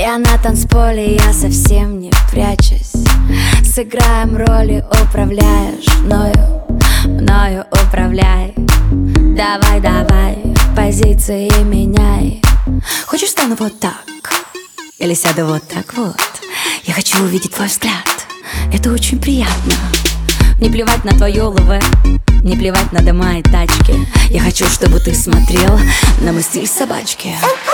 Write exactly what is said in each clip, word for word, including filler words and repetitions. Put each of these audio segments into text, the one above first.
Я на танцполе, я совсем не прячусь. Сыграем роли, управляешь мною, мною управляй. Давай, давай, позиции меняй. Хочешь, стану вот так? Или сяду вот так вот? Я хочу увидеть твой взгляд. Это очень приятно. Не плевать на твое ЛВ, не плевать на дома и тачки. Я хочу, чтобы ты смотрел на мой стиль собачки.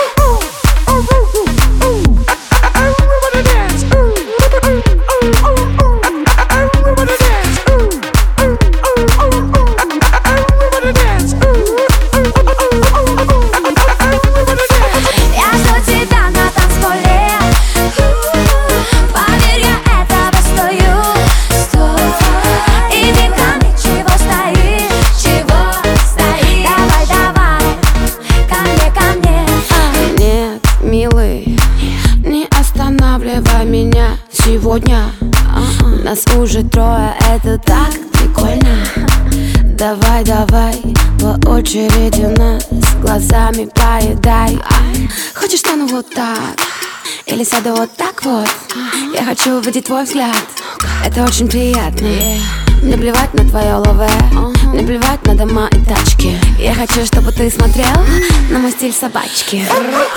Меня сегодня нас уже трое, это так прикольно. Давай, давай, по очереди нас глазами поедай. Хочешь, стану вот так? Или сяду вот так вот? Я хочу увидеть твой взгляд. Это очень приятно. Не плевать на твое ЛВ, не плевать на дома и тачки. Я хочу, чтобы ты смотрел на мой стиль собачки.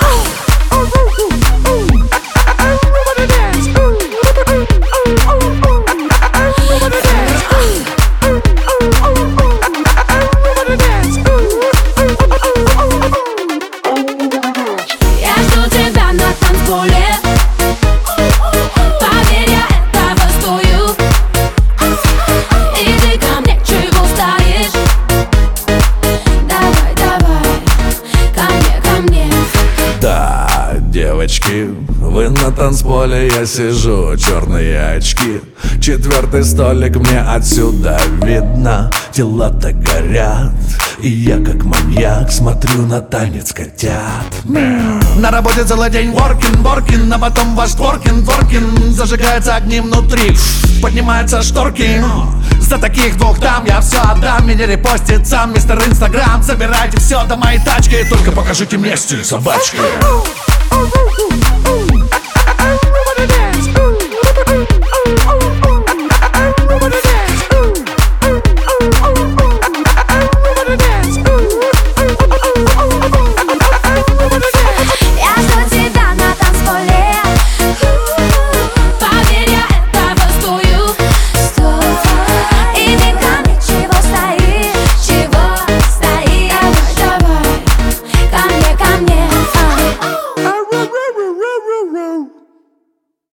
Девочки, вы на танцполе, я сижу, черные очки. Четвертый столик мне отсюда видно. Тела-то горят, и я как маньяк смотрю на танец котят. На работе целый день воркин, воркин, а потом ваш творкин, творкин. Зажигаются огни внутри, поднимаются шторки. За таких двух там я все отдам. Меня репостит сам мистер Инстаграм. Забирайте все до моей тачки, только покажите мне стиль собачки. Oh, oh, oh, oh.